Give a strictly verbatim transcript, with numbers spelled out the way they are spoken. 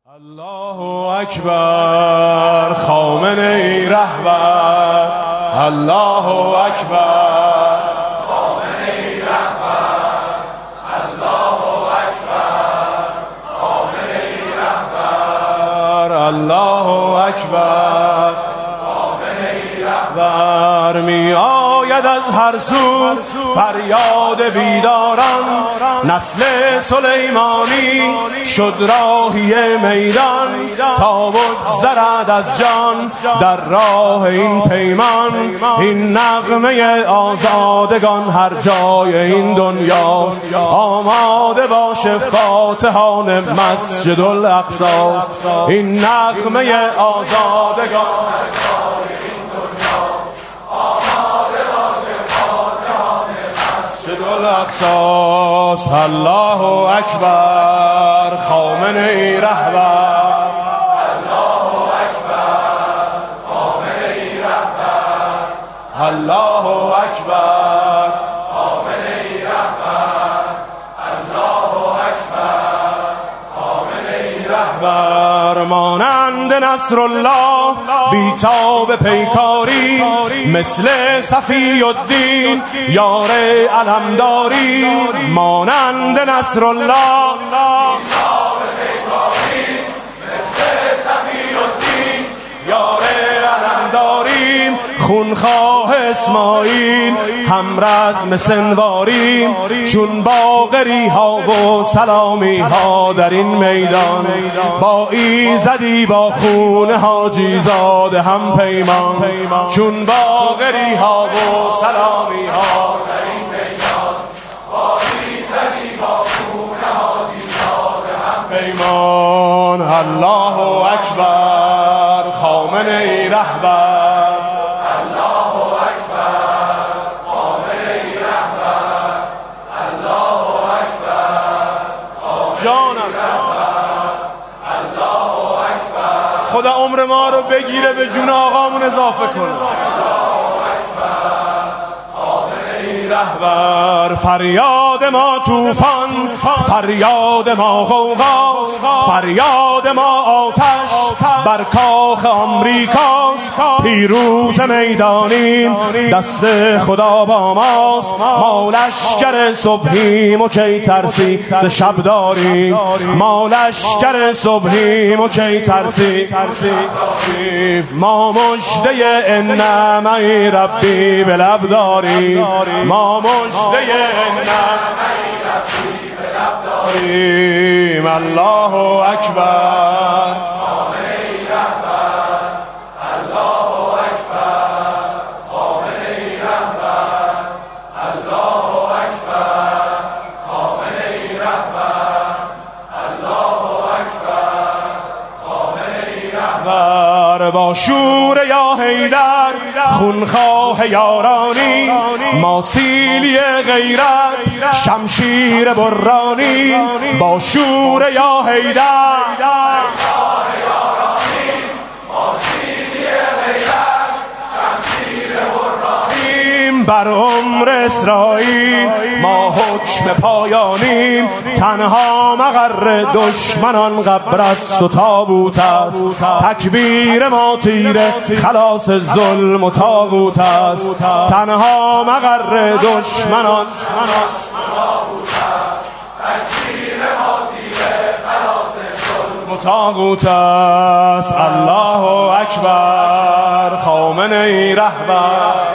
الله اکبر خامنه ای رهبر، الله اکبر خامنه ای رهبر، الله اکبر خامنه ای رهبر، الله اکبر خامنه ای رهبر. می آید از هر سو فریاد بیداران، نسل سلیمانی شد راهی میدان، تا بگذرد از جان در راه این پیمان. این نغمه آزادگان هر جای این دنیاست، آماده باشه فاتحان مسجد الاقصاست. این نغمه آزادگان هر جای این دنیاست، آماده باشه فاتحان مسجد الاقصاست. الله اکبر خامنه ای رهبر، الله اکبر خامنه ای رهبر، الله اکبر خامنه ای رهبر، الله اکبر خامنه ای رهبر. مانند نصرالله بیتاب پیکاری، مثل صفی الدین یار علمداری. مانند نصرالله بیتاب پیکاری، مثل صفی الدین یار علمداری. خونخواه اسماعیل هم رزم سنواریم، چون باقری ها و سلامی ها در این میدان. با ایزدی با خون حاجی زاده هم پیمان، چون باقری ها و سلامی ها در این میدان. با ایزدی با خون حاجی زاده هم پیمان. الله اکبر خامنه ای رهبر، خدا عمر ما رو بگیره به جون آقامون اضافه کنه. رهبر فریاد ما طوفان، فریاد ما غوغاست، فریاد ما آتش بر کاخ آمریکاست. پیروز میدانیم دست خدا با ماست، ما لشکر صبحیم و کی ترسی ز شب داریم. ما لشکر صبحیم و کی ترسی، ما مژده ان معی ربی به لب داریم. ما مژده ان معی ربی به لب داریم. الله اکبر خامنه ای رهبر، الله اکبر خامنه ای رهبر، الله اکبر خامنه ای رهبر، الله اکبر خامنه ای رهبر. با شور یا حیدر خونخواه یارانی، ما سیلی غیرت شمشیر برانی. با شور یا حیدر بر عمر اسرائیل ما حکم پایانیم. تنها مقر دشمنان قبر است و تابوت است، تکبیر ما تیره خلاص ظلم و طاغوت است. تنها مقر دشمنان طاغوت است. الله اکبر خامنه ای رهبر.